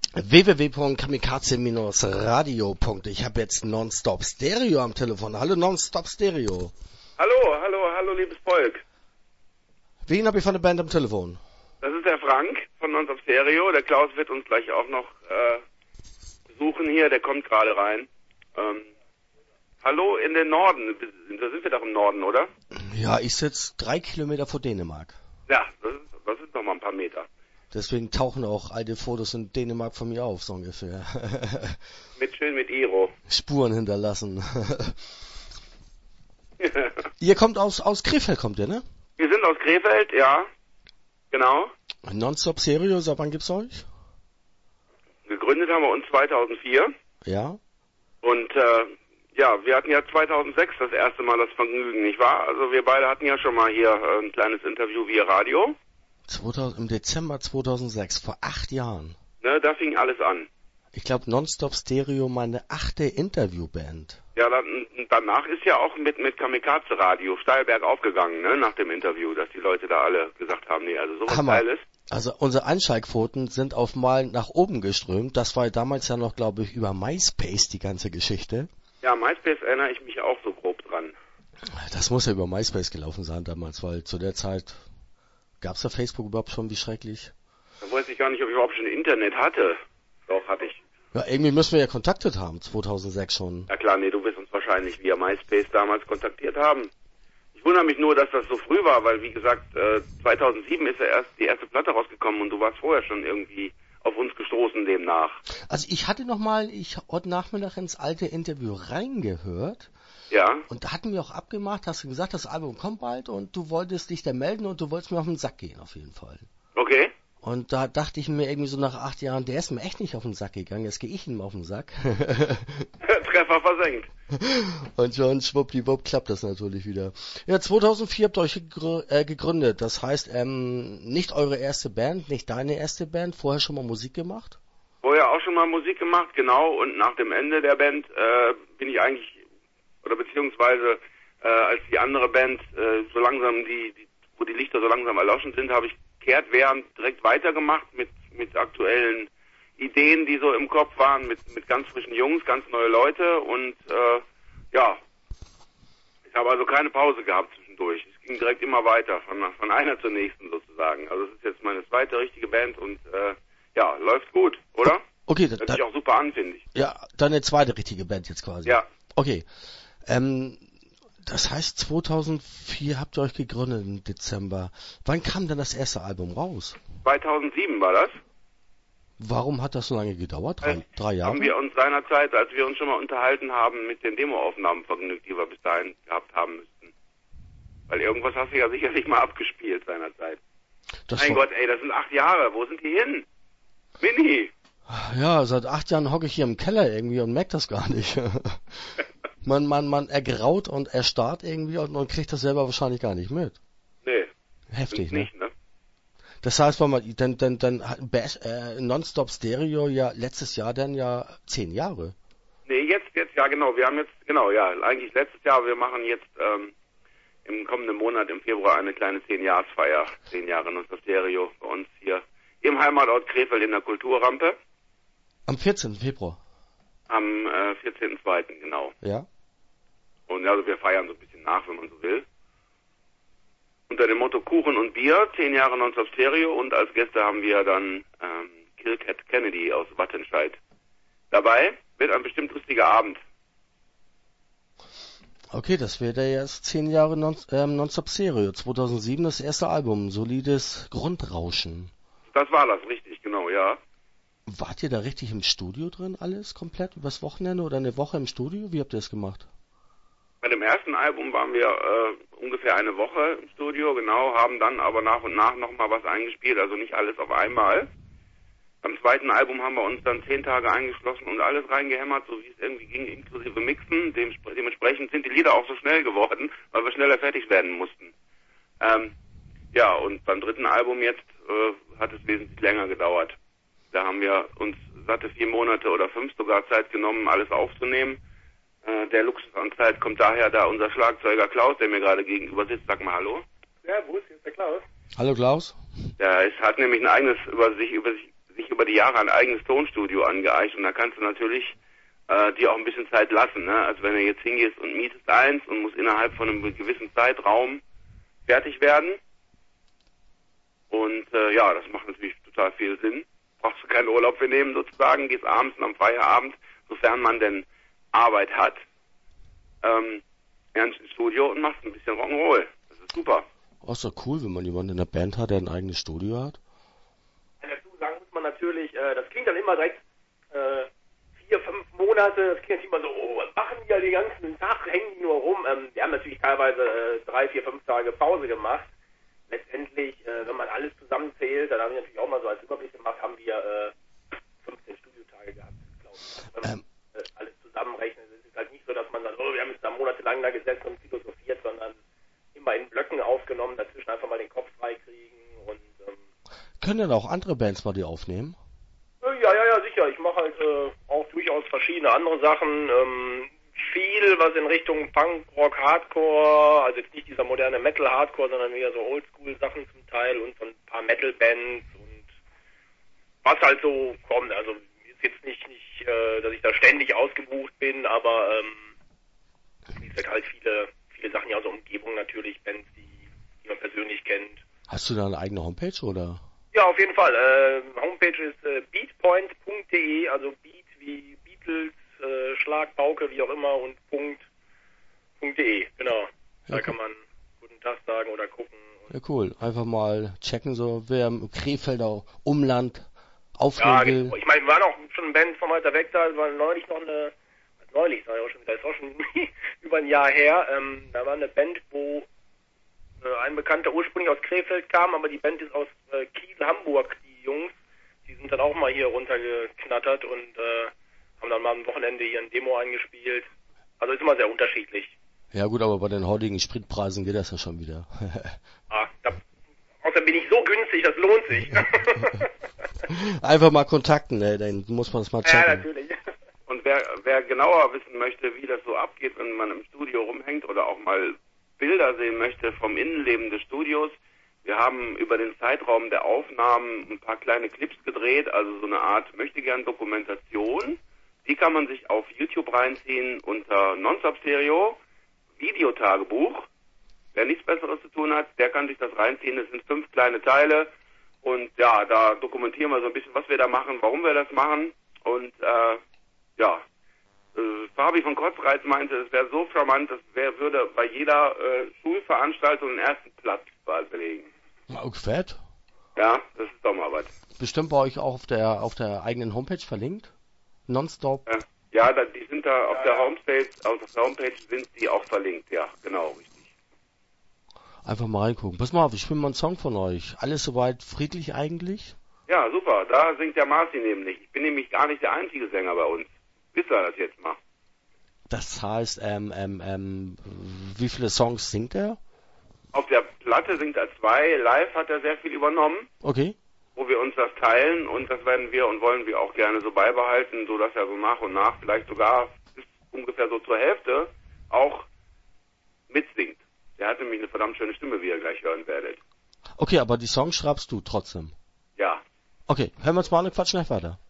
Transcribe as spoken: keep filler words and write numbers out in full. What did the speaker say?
w w w punkt kamikaze radio punkt de. Ich habe jetzt Nonstop Stereo am Telefon. Hallo Nonstop Stereo. Hallo, hallo, hallo liebes Volk. Wen habe ich von der Band am Telefon? Das ist der Frank von Nonstop Stereo. Der Klaus wird uns gleich auch noch äh, besuchen hier. Der kommt gerade rein. Ähm, hallo in den Norden. Da sind wir doch im Norden, oder? Ja, ich sitze drei Kilometer vor Dänemark. Ja, das, ist, das sind noch mal ein paar Meter. Deswegen tauchen auch alte Fotos in Dänemark von mir auf, so ungefähr. Mit schön mit Iro. Spuren hinterlassen. Ihr kommt aus, aus Krefeld, kommt ihr, ne? Wir sind aus Krefeld, ja. Genau. Nonstop Stereo, seit wann gibt's euch? Gegründet haben wir uns zweitausendvier. Ja. Und äh, ja, wir hatten ja zweitausendsechs das erste Mal das Vergnügen, nicht wahr? Also wir beide hatten ja schon mal hier äh, ein kleines Interview via Radio. zweitausend, im Dezember zweitausendsechs, vor acht Jahren. Ne, da fing alles an. Ich glaube, Nonstop Stereo meine achte Interviewband. Ja, dann, danach ist ja auch mit mit Kamikaze Radio steil bergauf gegangen, ne, nach dem Interview, dass die Leute da alle gesagt haben, nee, also sowas Hammer. Geiles. Also unsere Einschaltquoten sind auf mal nach oben geströmt. Das war damals ja noch, glaube ich, über MySpace die ganze Geschichte. Ja, MySpace erinnere ich mich auch so grob dran. Das muss ja über MySpace gelaufen sein damals, weil zu der Zeit gab's da Facebook überhaupt schon, wie schrecklich. Da weiß ich gar nicht, ob ich überhaupt schon Internet hatte. Doch, hatte ich. Ja, irgendwie müssen wir ja kontaktet haben, zweitausendsechs schon. Ja klar, nee, du wirst uns wahrscheinlich via MySpace damals kontaktiert haben. Ich wundere mich nur, dass das so früh war, weil wie gesagt, äh, zweitausendsieben ist ja erst die erste Platte rausgekommen und du warst vorher schon irgendwie auf uns gestoßen demnach. Also ich hatte noch mal, ich heute Nachmittag ins alte Interview reingehört. Ja. Und da hatten wir auch abgemacht, hast du gesagt, das Album kommt bald und du wolltest dich da melden und du wolltest mir auf den Sack gehen, auf jeden Fall. Okay. Und da dachte ich mir irgendwie so nach acht Jahren, der ist mir echt nicht auf den Sack gegangen, jetzt gehe ich ihm auf den Sack. Treffer versenkt. Und schon schwuppdiwupp klappt das natürlich wieder. Ja, zweitausendvier habt ihr euch gegrü- äh, gegründet, das heißt, ähm, nicht eure erste Band, nicht deine erste Band, vorher schon mal Musik gemacht? Vorher auch schon mal Musik gemacht, genau, und nach dem Ende der Band äh, bin ich eigentlich, oder beziehungsweise äh, als die andere Band äh, so langsam, die, die, wo die Lichter so langsam erloschen sind, habe ich kehrtwährend direkt weitergemacht mit mit aktuellen Ideen, die so im Kopf waren, mit mit ganz frischen Jungs, ganz neue Leute und äh, ja, ich habe also keine Pause gehabt zwischendurch. Es ging direkt immer weiter, von von einer zur nächsten sozusagen. Also es ist jetzt meine zweite richtige Band und äh, ja, läuft gut, oder? Okay, das hört sich auch super an, finde ich. Ja, deine zweite richtige Band jetzt quasi. Ja. Okay. Ähm, das heißt, zweitausendvier habt ihr euch gegründet im Dezember. Wann kam denn das erste Album raus? zweitausendsieben war das. Warum hat das so lange gedauert? Drei, drei Jahre? Haben wir uns seinerzeit, als wir uns schon mal unterhalten haben, mit den Demoaufnahmen vergnügt, die wir bis dahin gehabt haben müssten. Weil irgendwas hast du ja sicherlich mal abgespielt seinerzeit. Das mein war... Gott, ey, das sind acht Jahre. Wo sind die hin? Mini! Ja, seit acht Jahren hocke ich hier im Keller irgendwie und merke das gar nicht. man, man, man ergraut und erstarrt irgendwie und man kriegt das selber wahrscheinlich gar nicht mit. Nee. Heftig, ne? Nicht, ne? Das heißt, wenn man, dann, dann, dann hat äh, Nonstop Stereo ja letztes Jahr dann ja zehn Jahre. Nee, jetzt, jetzt, ja genau. Wir haben jetzt, genau, ja, eigentlich letztes Jahr, wir machen jetzt ähm, im kommenden Monat, im Februar, eine kleine zehn-Jahres-Feier. Zehn Jahre Nonstop Stereo bei uns hier im Heimatort Krefeld in der Kulturrampe. Am vierzehnten Februar. Am äh, vierzehnten zweiten genau. Ja. Und also wir feiern so ein bisschen nach, wenn man so will. Unter dem Motto Kuchen und Bier, zehn Jahre Nonstop Stereo und als Gäste haben wir dann ähm, Killcat Kennedy aus Wattenscheid dabei. Wird ein bestimmt lustiger Abend. Okay, das wäre ja jetzt zehn Jahre non, ähm, Nonstop Stereo. zweitausendsieben das erste Album, solides Grundrauschen. Das war das, richtig, genau, ja. Wart ihr da richtig im Studio drin, alles komplett, übers Wochenende oder eine Woche im Studio? Wie habt ihr das gemacht? Bei dem ersten Album waren wir äh, ungefähr eine Woche im Studio, genau, haben dann aber nach und nach nochmal was eingespielt, also nicht alles auf einmal. Beim zweiten Album haben wir uns dann zehn Tage eingeschlossen und alles reingehämmert, so wie es irgendwie ging, inklusive Mixen. Dem, dementsprechend sind die Lieder auch so schnell geworden, weil wir schneller fertig werden mussten. Ähm, ja, und beim dritten Album jetzt äh, hat es wesentlich länger gedauert. Da haben wir uns satte vier Monate oder fünf sogar Zeit genommen, alles aufzunehmen. Äh, der Luxus an Zeit kommt daher, da unser Schlagzeuger Klaus, der mir gerade gegenüber sitzt, sag mal Hallo. Servus, hier ist der Klaus. Hallo Klaus. Der ist, hat nämlich ein eigenes über sich, über sich, sich über die Jahre ein eigenes Tonstudio angeeicht und da kannst du natürlich äh, dir auch ein bisschen Zeit lassen. Ne? Also wenn du jetzt hingehst und mietest eins und musst innerhalb von einem gewissen Zeitraum fertig werden. Und äh, ja, das macht natürlich total viel Sinn. Brauchst du keinen Urlaub für nehmen sozusagen, gehst abends und am Feierabend, sofern man denn Arbeit hat, ähm, ins Studio und machst ein bisschen Rock'n'Roll. Das ist super. Oh, ist doch cool, wenn man jemanden in der Band hat, der ein eigenes Studio hat. Dazu sagen muss man natürlich, äh, das klingt dann immer direkt äh, vier, fünf Monate, das klingt immer so, oh, was machen die ja den ganzen Tag, hängen die nur rum. Ähm, wir haben natürlich teilweise äh, drei, vier, fünf Tage Pause gemacht. Letztendlich, äh, wenn man alles zusammenzählt, dann habe ich natürlich auch mal so als Überblick gemacht, haben wir äh, fünfzehn Studiotage gehabt, glaube ich. Also, wenn man ähm. äh, alles zusammenrechnet, es ist halt nicht so, dass man sagt, oh, wir haben jetzt da monatelang da gesessen und philosophiert, sondern immer in Blöcken aufgenommen, dazwischen einfach mal den Kopf freikriegen und ähm, können denn auch andere Bands mal die aufnehmen? Ja, ja, ja, sicher. Ich mache halt äh, auch durchaus verschiedene andere Sachen. Ähm, viel, was in Richtung Punk, Rock, Hardcore, also jetzt nicht dieser moderne Metal-Hardcore, sondern eher so Oldschool-Sachen zum Teil und so ein paar Metal-Bands und was halt so kommt. Also ist jetzt nicht, nicht äh, dass ich da ständig ausgebucht bin, aber ähm, wie gesagt, halt viele, viele Sachen ja aus der Umgebung natürlich, Bands, die, die man persönlich kennt. Hast du da eine eigene Homepage oder? Ja, auf jeden Fall. Äh, Homepage ist äh, beatpoint punkt de, also Beat wie Beatles, äh, Schlag, Pauke, wie auch immer und Punkt, .de, genau. Da Ja, kann man guten Tag sagen oder gucken. Ja, cool. Einfach mal checken, so wer im Krefelder Umland aufnehmen Ja, will. genau. Ich meine, wir waren auch schon eine Band von weiter weg da, es war neulich noch eine, neulich, sag ich auch schon wieder, ist auch schon über ein Jahr her, ähm, da war eine Band, wo äh, ein Bekannter ursprünglich aus Krefeld kam, aber die Band ist aus äh, Kiel, Hamburg, die Jungs, die sind dann auch mal hier runtergeknattert und äh, haben dann mal am Wochenende hier ein Demo eingespielt. Also ist immer sehr unterschiedlich. Ja gut, aber bei den heutigen Spritpreisen geht das ja schon wieder. ah, da, außerdem bin ich so günstig, das lohnt sich. Einfach mal kontakten, ey, dann muss man das mal checken. Ja, natürlich. Und wer, wer genauer wissen möchte, wie das so abgeht, wenn man im Studio rumhängt oder auch mal Bilder sehen möchte vom Innenleben des Studios, wir haben über den Zeitraum der Aufnahmen ein paar kleine Clips gedreht, also so eine Art Möchtegern-Dokumentation. Die kann man sich auf YouTube reinziehen unter Nonstop Stereo, Videotagebuch. Wer nichts Besseres zu tun hat, der kann sich das reinziehen. Es sind fünf kleine Teile und ja, da dokumentieren wir so ein bisschen, was wir da machen, warum wir das machen und äh, ja, äh, Fabi von Kotzreiz meinte, es wäre so charmant, das wär, würde bei jeder äh, Schulveranstaltung den ersten Platz belegen. Oh, fett. Ja, das ist doch mal was. Bestimmt bei euch auch auf der auf der eigenen Homepage verlinkt? Nonstop? Äh, ja, da, die sind da auf der Homepage, auf der Homepage sind die auch verlinkt, ja, genau, richtig. Einfach mal reingucken. Pass mal auf, ich spiele mal einen Song von euch. Alles soweit friedlich eigentlich? Ja, super, da singt der Marci nämlich. Ich bin nämlich gar nicht der einzige Sänger bei uns. Wisst ihr das jetzt mal? Das heißt, ähm, ähm, ähm, wie viele Songs singt er? Auf der Platte singt er zwei, live hat er sehr viel übernommen. Okay. Wo wir uns das teilen und das werden wir und wollen wir auch gerne so beibehalten, so dass er so nach und nach, vielleicht sogar bis ungefähr so zur Hälfte, auch mitsingt. Der hat nämlich eine verdammt schöne Stimme, wie ihr gleich hören werdet. Okay, aber die Songs schreibst du trotzdem? Ja. Okay, hören wir uns mal an und quatschen gleich weiter.